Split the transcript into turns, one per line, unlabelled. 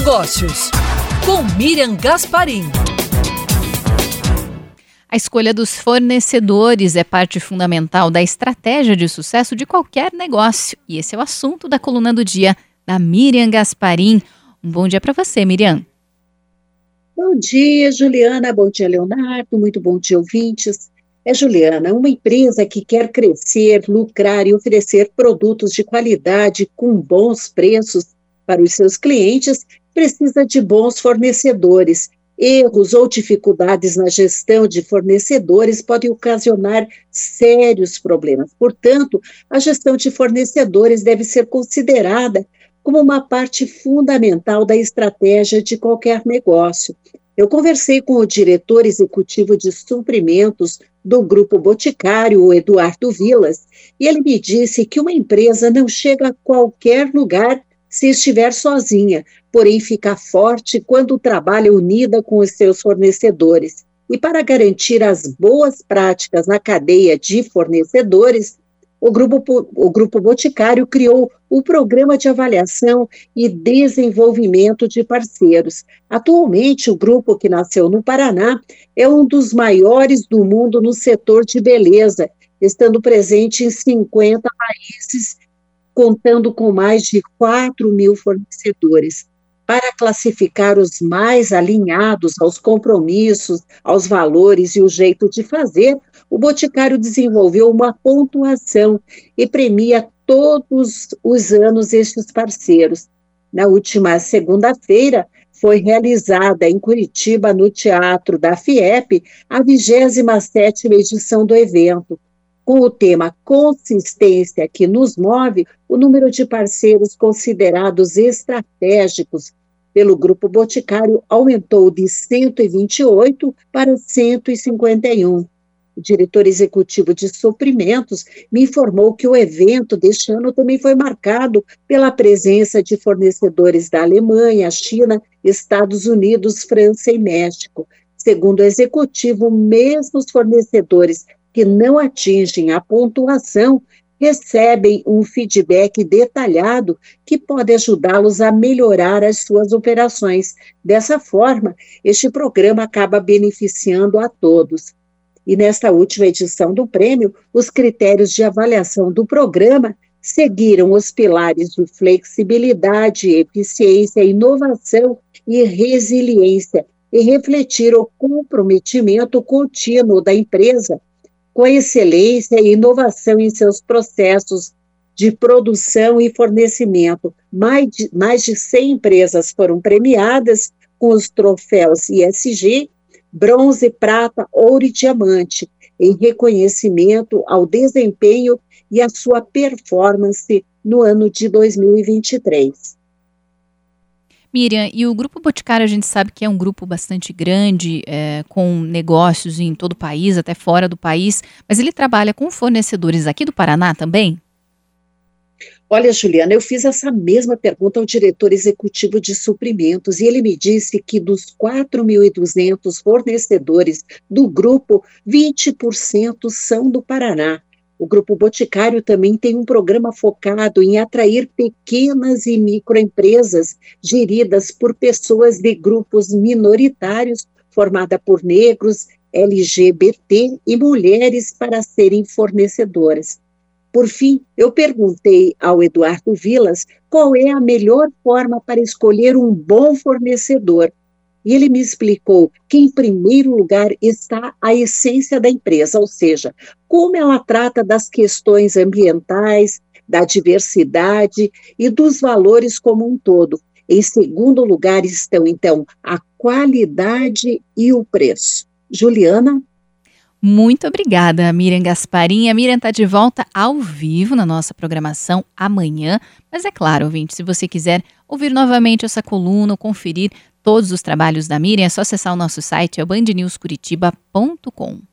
Negócios, com Miriam Gasparim.
A escolha dos fornecedores é parte fundamental da estratégia de sucesso de qualquer negócio. E esse é o assunto da coluna do dia da Miriam Gasparim. Um bom dia para você, Miriam.
Bom dia, Juliana. Bom dia, Leonardo. Muito bom dia, ouvintes. Juliana, uma empresa que quer crescer, lucrar e oferecer produtos de qualidade com bons preços para os seus clientes precisa de bons fornecedores. Erros ou dificuldades na gestão de fornecedores podem ocasionar sérios problemas. Portanto, a gestão de fornecedores deve ser considerada como uma parte fundamental da estratégia de qualquer negócio. Eu conversei com o diretor executivo de suprimentos do Grupo Boticário, o Eduardo Vilas, e ele me disse que uma empresa não chega a qualquer lugar se estiver sozinha, porém fica forte quando trabalha unida com os seus fornecedores. E para garantir as boas práticas na cadeia de fornecedores, o Grupo Boticário criou o Programa de Avaliação e Desenvolvimento de Parceiros. Atualmente, o grupo, que nasceu no Paraná, é um dos maiores do mundo no setor de beleza, estando presente em 50 países, contando com mais de 4.000 fornecedores. Para classificar os mais alinhados aos compromissos, aos valores e o jeito de fazer, o Boticário desenvolveu uma pontuação e premia todos os anos estes parceiros. Na última segunda-feira, foi realizada em Curitiba, no Teatro da FIEP, a 27ª edição do evento. Com o tema Consistência que nos move, o número de parceiros considerados estratégicos pelo Grupo Boticário aumentou de 128 para 151. O diretor executivo de suprimentos me informou que o evento deste ano também foi marcado pela presença de fornecedores da Alemanha, China, Estados Unidos, França e México. Segundo o executivo, mesmo os fornecedores que não atingem a pontuação recebem um feedback detalhado que pode ajudá-los a melhorar as suas operações. Dessa forma, este programa acaba beneficiando a todos. E nesta última edição do prêmio, os critérios de avaliação do programa seguiram os pilares de flexibilidade, eficiência, inovação e resiliência e refletiram o comprometimento contínuo da empresa com a excelência e inovação em seus processos de produção e fornecimento. Mais de 100 empresas foram premiadas com os troféus ISG, bronze, prata, ouro e diamante, em reconhecimento ao desempenho e à sua performance no ano de 2023.
Miriam, e o Grupo Boticário a gente sabe que é um grupo bastante grande, com negócios em todo o país, até fora do país, mas ele trabalha com fornecedores aqui do Paraná também?
Olha, Juliana, eu fiz essa mesma pergunta ao diretor executivo de suprimentos e ele me disse que dos 4.200 fornecedores do grupo, 20% são do Paraná. O Grupo Boticário também tem um programa focado em atrair pequenas e microempresas geridas por pessoas de grupos minoritários, formada por negros, LGBT e mulheres para serem fornecedoras. Por fim, eu perguntei ao Eduardo Vilas qual é a melhor forma para escolher um bom fornecedor. E ele me explicou que, em primeiro lugar, está a essência da empresa, ou seja, como ela trata das questões ambientais, da diversidade e dos valores como um todo. Em segundo lugar estão, então, a qualidade e o preço. Juliana?
Muito obrigada, Miriam Gasparim. A Miriam está de volta ao vivo na nossa programação amanhã. Mas é claro, ouvinte, se você quiser ouvir novamente essa coluna, conferir todos os trabalhos da Miriam, é só acessar o nosso site, é o bandnewscuritiba.com.